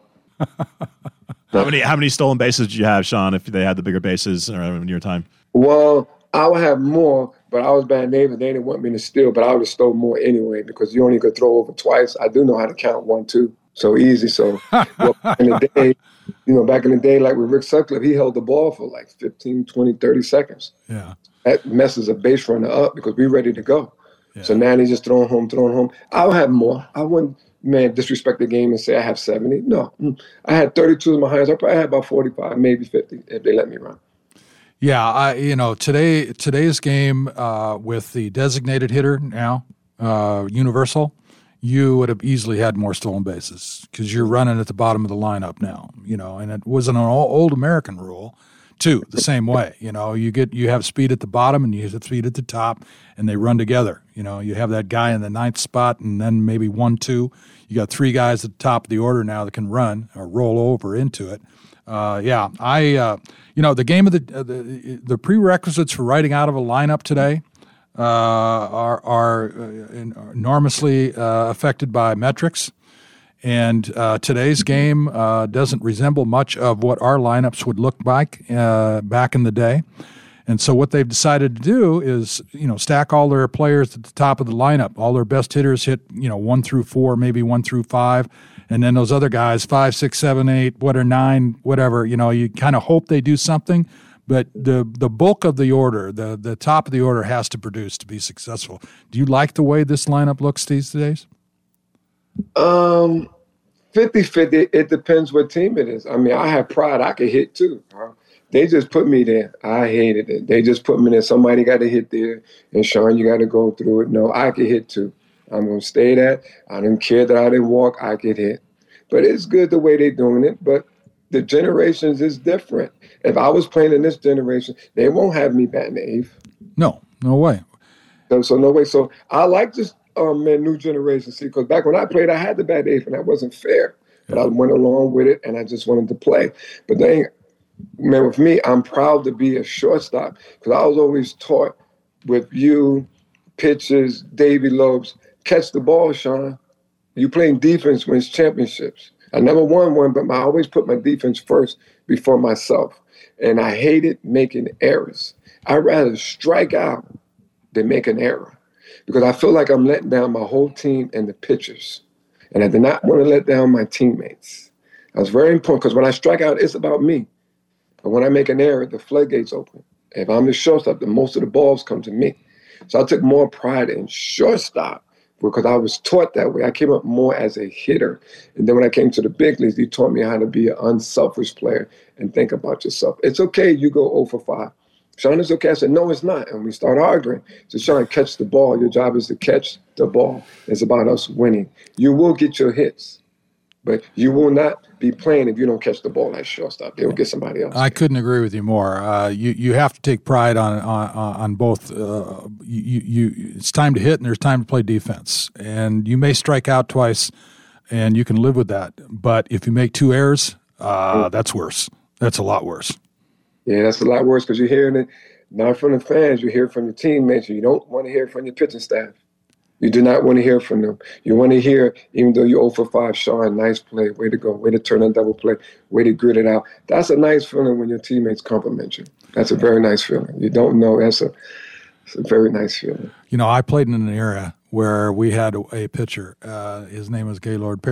S4: How many how many stolen bases did you have, Sean, if they had the bigger bases in your time?
S8: Well, I would have more, but I was bad neighbor. They didn't want me to steal, but I would have stole more anyway because you only could throw over twice. I do know how to count one, two. So easy. So well, back in the day, you know, back in the day, like with Rick Sutcliffe, he held the ball for like fifteen, twenty, thirty seconds.
S3: Yeah.
S8: That messes a base runner up because we're ready to go. Yeah. So now he's just throwing home, throwing home. I'll have more. I wouldn't, man, disrespect the game and say I have seventy. No. I had thirty-two in my hands. I probably had about forty-five, maybe fifty if they let me run.
S3: Yeah, I you know today today's game uh, with the designated hitter now uh, universal, you would have easily had more stolen bases because you're running at the bottom of the lineup now. You know, and it was an old American rule too, the same way. You know, you get you have speed at the bottom and you have speed at the top, and they run together. You know, you have that guy in the ninth spot, and then maybe one, two. You got three guys at the top of the order now that can run or roll over into it. Uh, yeah, I, uh, you know, the game of the, uh, the the prerequisites for writing out of a lineup today uh, are are enormously uh, affected by metrics, and uh, today's game uh, doesn't resemble much of what our lineups would look like uh, back in the day. And so what they've decided to do is, you know, stack all their players at the top of the lineup. All their best hitters hit, you know, one through four, maybe one through five. And then those other guys, five, six, seven, eight, what are nine, whatever, you know, you kind of hope they do something. But the the bulk of the order, the, the top of the order has to produce to be successful. Do you like the way this lineup looks these days?
S8: Um, fifty-fifty. It depends what team it is. I mean, I have pride. I can hit too. Huh? They just put me there. I hated it. They just put me there. Somebody got to hit there. And Sean, you got to go through it. No, I can hit too. I'm going to stay there. I didn't care that I didn't walk. I could hit. But it's good the way they're doing it. But the generations is different. If I was playing in this generation, they won't have me batting eighth.
S3: No, no way.
S8: So, so no way. So I like this um, man, new generation. See, because back when I played, I had to bat eighth, and that wasn't fair. But I went along with it, and I just wanted to play. But then, man, with me, I'm proud to be a shortstop because I was always taught with you, pitchers, Davy Lopes, catch the ball, Sean. You playing defense wins championships. I never won one, but I always put my defense first before myself. And I hated making errors. I'd rather strike out than make an error because I feel like I'm letting down my whole team and the pitchers. And I did not want to let down my teammates. That's very important because when I strike out, it's about me. But when I make an error, the floodgates open. If I'm the shortstop, then most of the balls come to me. So I took more pride in shortstop because I was taught that way. I came up more as a hitter. And then when I came to the big leagues, they taught me how to be an unselfish player and think about yourself. It's okay you go oh for five. Sean, it's okay. I said, no, it's not. And we start arguing. So Sean, catch the ball. Your job is to catch the ball. It's about us winning. You will get your hits, but you will not be playing if you don't catch the ball at shortstop. They will get somebody else.
S3: I couldn't agree with you more. Uh, you you have to take pride on on, on both. Uh, you, you it's time to hit and there's time to play defense. And you may strike out twice, and you can live with that. But if you make two errors, uh, that's worse. That's a lot worse.
S8: Yeah, that's a lot worse because you're hearing it not from the fans. You hear it from your teammates. You don't want to hear it from your pitching staff. You do not want to hear from them. You want to hear, even though you're oh for five, Sean, nice play, way to go, way to turn a double play, way to grit it out. That's a nice feeling when your teammates compliment you. That's a very nice feeling. You don't know. That's a, it's a very nice feeling.
S3: You know, I played in an era where we had a, a pitcher. Uh, his name was Gaylord Perry.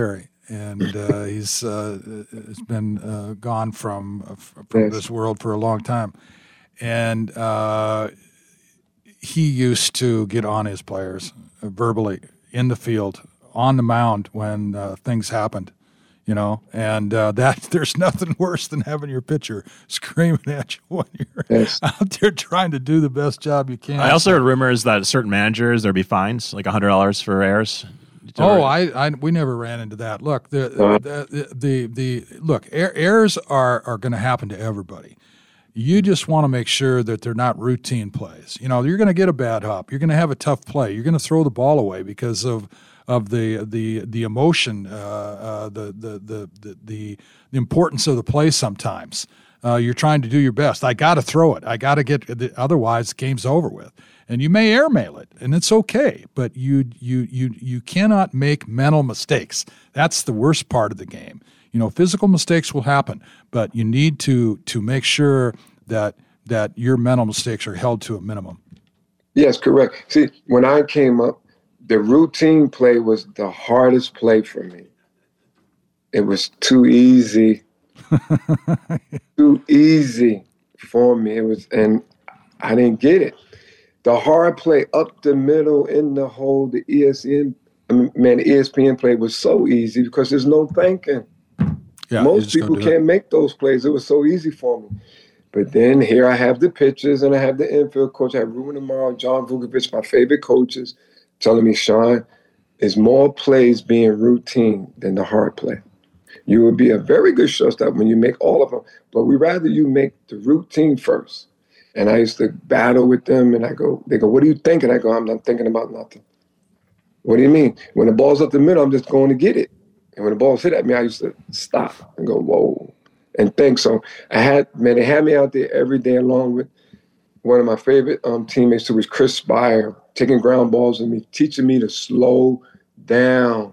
S3: and uh, he's uh, has been uh, gone from uh, from
S8: Yes.
S3: this world for a long time. And uh, he used to get on his players uh, verbally in the field, on the mound when uh, things happened, you know. And uh, that there's nothing worse than having your pitcher screaming at you when you're
S8: Yes.
S3: out there trying to do the best job you can.
S4: I also heard rumors that certain managers there'd be fines, like a hundred dollars for errors.
S3: Oh, I, I, we never ran into that. Look, the, the, the, the, the look, er- errors are, are going to happen to everybody. You just want to make sure that they're not routine plays. You know, you're going to get a bad hop. You're going to have a tough play. You're going to throw the ball away because of of the the the emotion, uh, uh, the, the, the the the the importance of the play. Sometimes uh, you're trying to do your best. I got to throw it. I got to get. Otherwise, the game's over with. And you may airmail it, and it's okay. But you you you you cannot make mental mistakes. That's the worst part of the game. You know, physical mistakes will happen, but you need to to make sure that that your mental mistakes are held to a minimum.
S8: Yes, correct. See, when I came up, the routine play was the hardest play for me. It was too easy, too easy for me. It was, and I didn't get it. The hard play up the middle, in the hole, the E S P N, I mean, man, the E S P N play was so easy because there's no thinking.
S3: Yeah,
S8: Most people can't make those plays. It was so easy for me. But then here I have the pitchers and I have the infield coach. I have Ruben Amaro, John Vukovich, my favorite coaches, telling me, Sean, there's more plays being routine than the hard play. You will be a very good shortstop when you make all of them, but we rather you make the routine first. And I used to battle with them, and I go, they go, what are you thinking? I go, I'm not thinking about nothing. What do you mean? When the ball's up the middle, I'm just going to get it. And when the ball's hit at me, I used to stop and go, whoa, and think. So I had, man, they had me out there every day along with one of my favorite um, teammates who was Chris Spire, taking ground balls with me, teaching me to slow down,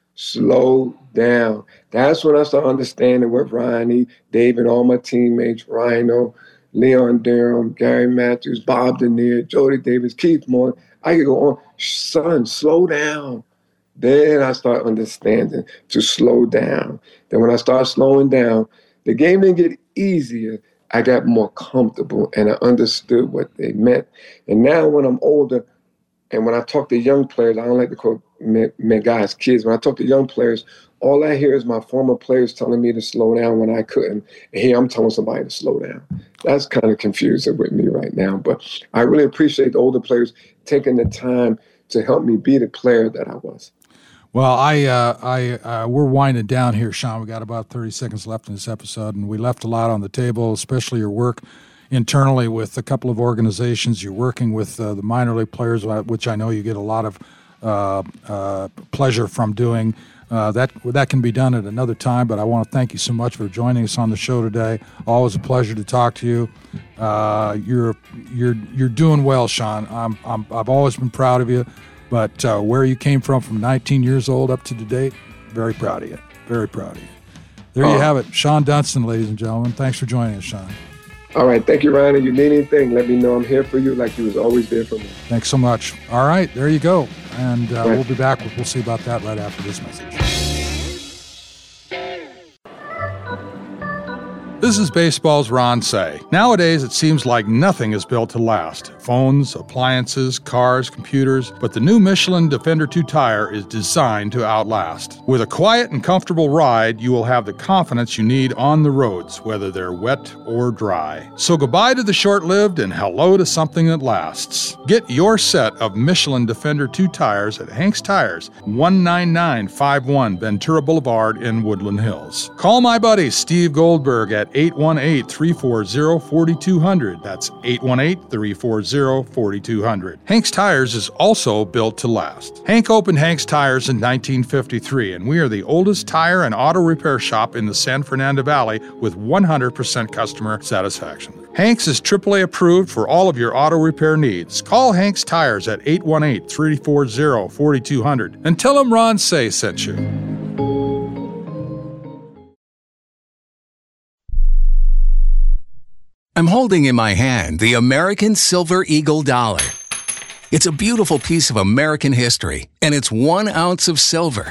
S8: slow down. That's when I started understanding what Ronnie, David, all my teammates, Rhino, Leon Durham, Gary Matthews, Bob Denier, Jody Davis, Keith Moore. I could go on. Son, slow down. Then I start understanding to slow down. Then when I start slowing down, the game didn't get easier. I got more comfortable and I understood what they meant. And now when I'm older and when I talk to young players, I don't like to call men, men guys kids. When I talk to young players, all I hear is my former players telling me to slow down when I couldn't. And here I'm telling somebody to slow down. That's kind of confusing with me right now. But I really appreciate the older players taking the time to help me be the player that I was.
S3: Well, I, uh, I, uh, we're winding down here, Sean. We got about thirty seconds left in this episode, and we left a lot on the table, especially your work internally with a couple of organizations. You're working with uh, the minor league players, which I know you get a lot of uh, uh, pleasure from doing. Uh, that that can be done at another time, but I want to thank you so much for joining us on the show today. Always a pleasure to talk to you. Uh, you're you're you're doing well, Sean. I'm, I'm I've always been proud of you. But uh, where you came from from nineteen years old up to today, very proud of you. Very proud of you. There you have it. Sean Dunston, ladies and gentlemen. Thanks for joining us, Sean.
S8: All right. Thank you, Ryan. If you need anything, let me know. I'm here for you like you was always there for me.
S3: Thanks so much. All right. There you go. And uh, right. we'll be back. We'll see about that right after this message. This is baseball's Ron Say. Nowadays, it seems like nothing is built to last. Phones, appliances, cars, computers, but the new Michelin Defender two tire is designed to outlast. With a quiet and comfortable ride, you will have the confidence you need on the roads, whether they're wet or dry. So goodbye to the short-lived and hello to something that lasts. Get your set of Michelin Defender two tires at Hank's Tires, one nine nine five one Ventura Boulevard in Woodland Hills. Call my buddy Steve Goldberg at eight one eight, three four zero, four two zero zero. That's eight one eight, three four zero, four two zero zero. Hank's Tires is also built to last. Hank opened Hank's Tires in nineteen fifty-three, and we are the oldest tire and auto repair shop in the San Fernando Valley with one hundred percent customer satisfaction. Hank's is triple A approved for all of your auto repair needs. Call Hank's Tires at eight one eight, three four zero, four two zero zero and tell them Ron Say sent you.
S18: I'm holding in my hand the American Silver Eagle Dollar. It's a beautiful piece of American history, and it's one ounce of silver.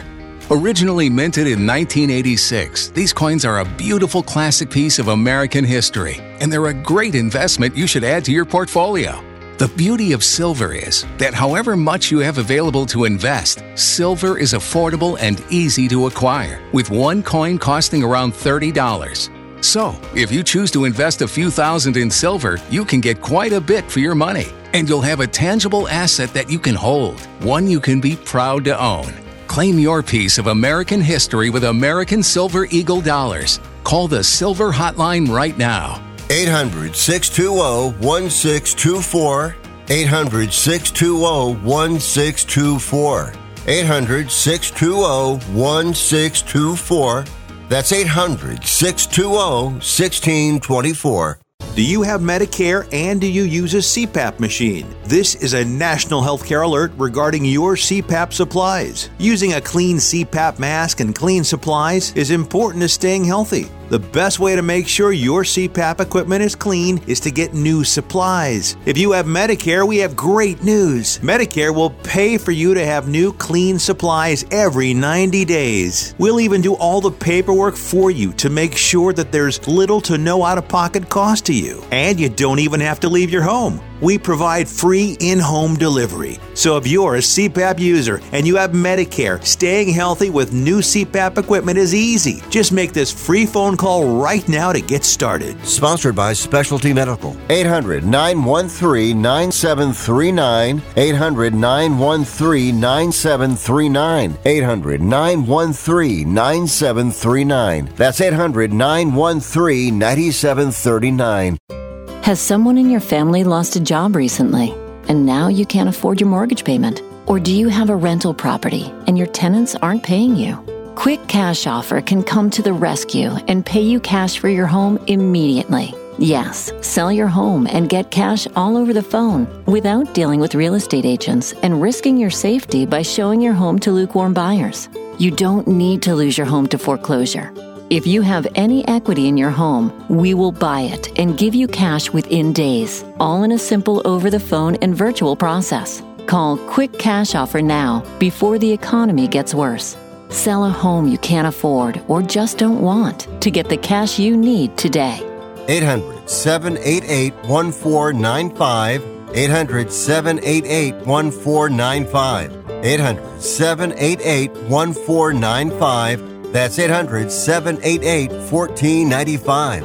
S18: Originally minted in nineteen eighty-six, these coins are a beautiful classic piece of American history, and they're a great investment you should add to your portfolio. The beauty of silver is that however much you have available to invest, silver is affordable and easy to acquire, with one coin costing around thirty dollars. So, if you choose to invest a few thousand in silver, you can get quite a bit for your money, and you'll have a tangible asset that you can hold, one you can be proud to own. Claim your piece of American history with American Silver Eagle dollars. Call the Silver Hotline right now.
S9: eight hundred, six two zero, one six two four. eight hundred, six two zero, one six two four. eight hundred, six two zero, one six two four. That's eight hundred, six two zero, one six two four.
S19: Do you have Medicare and do you use a C PAP machine? This is a national healthcare alert regarding your C PAP supplies. Using a clean C PAP mask and clean supplies is important to staying healthy. The best way to make sure your C PAP equipment is clean is to get new supplies. If you have Medicare, we have great news. Medicare will pay for you to have new clean supplies every ninety days. We'll even do all the paperwork for you to make sure that there's little to no out-of-pocket cost to you. And you don't even have to leave your home. We provide free in-home delivery. So if you're a C PAP user and you have Medicare, staying healthy with new C PAP equipment is easy. Just make this free phone call right now to get started.
S9: Sponsored by Specialty Medical. eight hundred, nine one three, nine seven three nine. eight hundred, nine one three, nine seven three nine. eight hundred, nine one three, nine seven three nine. That's eight hundred, nine one three, nine seven three nine.
S20: Has someone in your family lost a job recently, and now you can't afford your mortgage payment? Or do you have a rental property and your tenants aren't paying you? Quick Cash Offer can come to the rescue and pay you cash for your home immediately. Yes, sell your home and get cash all over the phone without dealing with real estate agents and risking your safety by showing your home to lukewarm buyers. You don't need to lose your home to foreclosure. If you have any equity in your home, we will buy it and give you cash within days, all in a simple over-the-phone and virtual process. Call Quick Cash Offer now before the economy gets worse. Sell a home you can't afford or just don't want to get the cash you need today.
S9: eight hundred, seven eight eight, one four nine five. eight hundred, seven eight eight, one four nine five. eight hundred, seven eight eight, one four nine five. That's eight hundred, seven eight eight, one four nine five.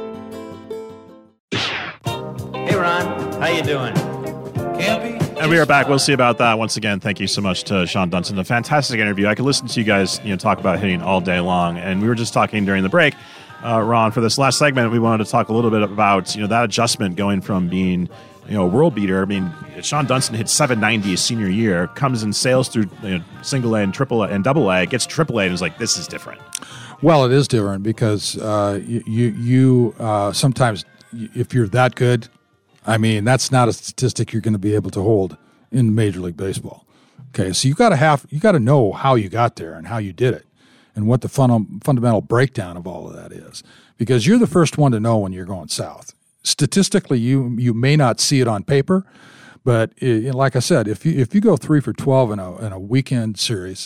S21: Hey, Ron. How you doing? Campy?
S4: And we are back. We'll see about that. Once again, thank you so much to Sean Dunston. A fantastic interview. I could listen to you guys, you know, talk about hitting all day long. And we were just talking during the break, uh, Ron, for this last segment, we wanted to talk a little bit about, you know, that adjustment going from being, you know, a world beater. I mean, Sean Dunston hit seven ninety his senior year, comes and sails through, you know, single A and triple A and double A, gets triple A, and is like, this is different.
S3: Well, it is different because uh, you you, you uh, sometimes if you're that good, I mean, that's not a statistic you're going to be able to hold in Major League Baseball. Okay, so you got to have you got to know how you got there and how you did it, and what the fun, fundamental breakdown of all of that is, because you're the first one to know when you're going south. Statistically, you you may not see it on paper, but it, like I said, if you if you go three for twelve in a in a weekend series,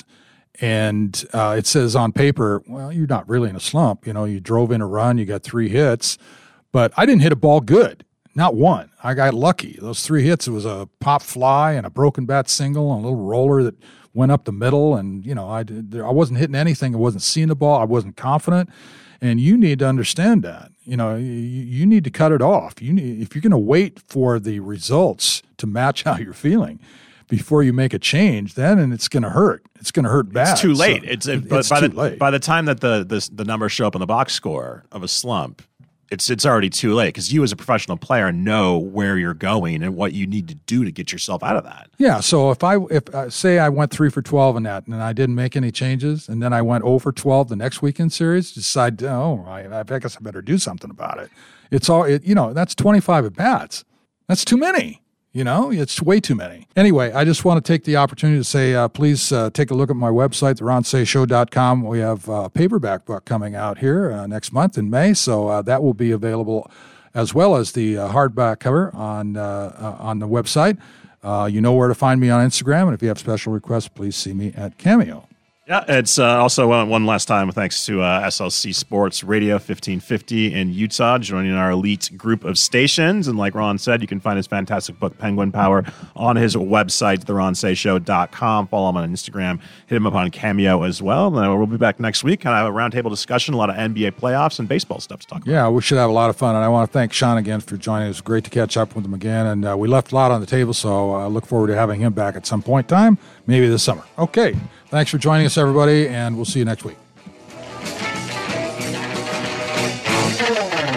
S3: and uh, it says on paper, well, you're not really in a slump. You know, you drove in a run, you got three hits, but I didn't hit a ball good, not one. I got lucky. Those three hits, it was a pop fly and a broken bat single and a little roller that went up the middle, and you know, I did, I wasn't hitting anything. I wasn't seeing the ball. I wasn't confident. And you need to understand that. You know, you, you need to cut it off. You need, if you're going to wait for the results to match how you're feeling before you make a change, then and it's going to hurt. It's going to hurt bad.
S4: It's too late.
S3: So,
S4: it's,
S3: it,
S4: but
S3: it's
S4: by
S3: too
S4: the,
S3: late.
S4: By the time that the the, the numbers show up on the box score of a slump, it's it's already too late, because you as a professional player know where you're going and what you need to do to get yourself out of that.
S3: Yeah. So if I if uh, say I went three for twelve in that and I didn't make any changes, and then I went zero for twelve the next weekend series, decide oh I, I guess I better do something about it. It's all it, you know that's twenty-five at bats. That's too many. You know, it's way too many. Anyway, I just want to take the opportunity to say, uh, please uh, take a look at my website, the ron say show dot com. We have a paperback book coming out here uh, next month in May, so uh, that will be available, as well as the uh, hardback cover on uh, uh, on the website. Uh, you know where to find me on Instagram, and if you have special requests, please see me at Cameo.
S4: Yeah, it's uh, also uh, one last time thanks to uh, S L C Sports Radio fifteen fifty in Utah, joining our elite group of stations. And like Ron said, you can find his fantastic book, Penguin Power, on his website, the ron say show dot com. Follow him on Instagram. Hit him up on Cameo as well. And we'll be back next week. Kind of a roundtable discussion, a lot of N B A playoffs and baseball stuff to talk about.
S3: Yeah, we should have a lot of fun. And I want to thank Sean again for joining us. Great to catch up with him again. And uh, we left a lot on the table, so I uh, look forward to having him back at some point in time, maybe this summer. Okay. Thanks for joining us, everybody, and we'll see you next week.